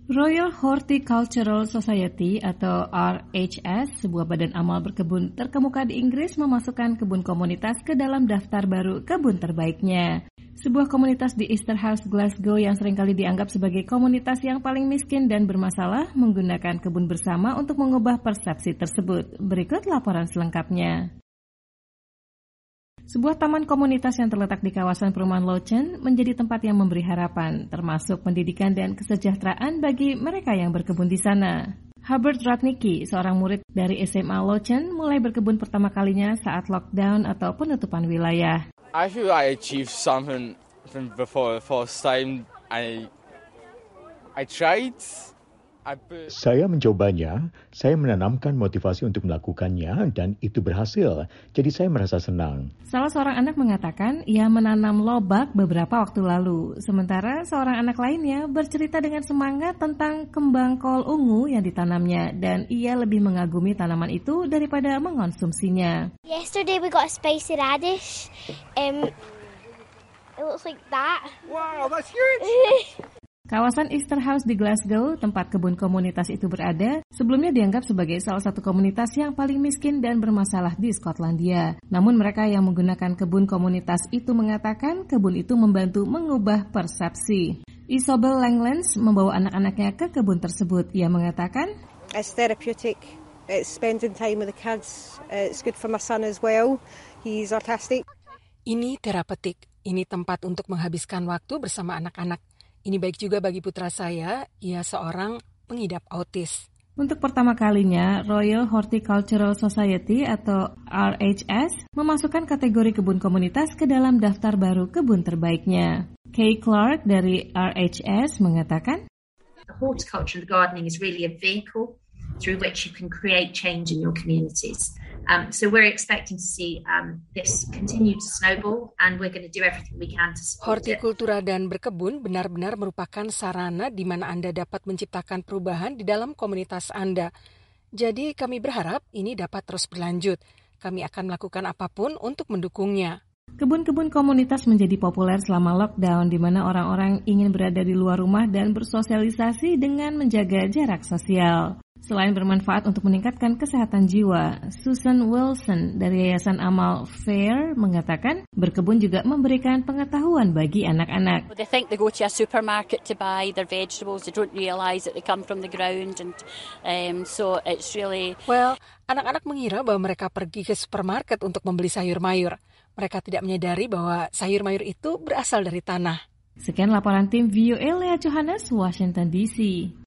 Royal Horticultural Society atau RHS, sebuah badan amal berkebun terkemuka di Inggris, memasukkan kebun komunitas ke dalam daftar baru kebun terbaiknya. Sebuah komunitas di Easterhouse, Glasgow yang seringkali dianggap sebagai komunitas yang paling miskin dan bermasalah menggunakan kebun bersama untuk mengubah persepsi tersebut. Berikut laporan selengkapnya. Sebuah taman komunitas yang terletak di kawasan perumahan Lochen menjadi tempat yang memberi harapan, termasuk pendidikan dan kesejahteraan bagi mereka yang berkebun di sana. Hubert Ratnicki, seorang murid dari SMA Lochen, mulai berkebun pertama kalinya saat lockdown atau penutupan wilayah. I feel I achieved something from before the first time. I tried. Saya mencobanya, saya menanamkan motivasi untuk melakukannya dan itu berhasil. Jadi saya merasa senang. Salah seorang anak mengatakan ia menanam lobak beberapa waktu lalu. Sementara seorang anak lainnya bercerita dengan semangat tentang kembang kol ungu yang ditanamnya dan ia lebih mengagumi tanaman itu daripada mengonsumsinya. Yesterday we got a spicy radish. It looks like that. Wow, that's huge! Kawasan Easterhouse di Glasgow, tempat kebun komunitas itu berada, sebelumnya dianggap sebagai salah satu komunitas yang paling miskin dan bermasalah di Skotlandia. Namun mereka yang menggunakan kebun komunitas itu mengatakan kebun itu membantu mengubah persepsi. Isobel Langlands membawa anak-anaknya ke kebun tersebut. Ia mengatakan, "It's therapeutic. It's spending time with the kids. It's good for my son as well. He's autistic." Ini terapeutik. Ini tempat untuk menghabiskan waktu bersama anak-anak. Ini baik juga bagi putra saya, ia seorang pengidap autis. Untuk pertama kalinya, Royal Horticultural Society atau RHS memasukkan kategori kebun komunitas ke dalam daftar baru kebun terbaiknya. Kay Clark dari RHS mengatakan, The horticulture and gardening is really a vehicle through which you can create change in your communities. So we're expecting to see this continue to snowball and we're going to do everything we can to support it. Hortikultura dan berkebun benar-benar merupakan sarana di mana Anda dapat menciptakan perubahan di dalam komunitas Anda. Jadi kami berharap ini dapat terus berlanjut. Kami akan melakukan apapun untuk mendukungnya. Kebun-kebun komunitas menjadi populer selama lockdown di mana orang-orang ingin berada di luar rumah dan bersosialisasi dengan menjaga jarak sosial. Selain bermanfaat untuk meningkatkan kesehatan jiwa, Susan Wilson dari Yayasan Amal Fair mengatakan berkebun juga memberikan pengetahuan bagi anak-anak. They think they go to a supermarket to buy their vegetables. They don't realise that they come from the ground, and so it's really. Well, anak-anak mengira bahwa mereka pergi ke supermarket untuk membeli sayur mayur. Mereka tidak menyadari bahwa sayur mayur itu berasal dari tanah. Sekian laporan tim VOA Lea Johannes, Washington DC.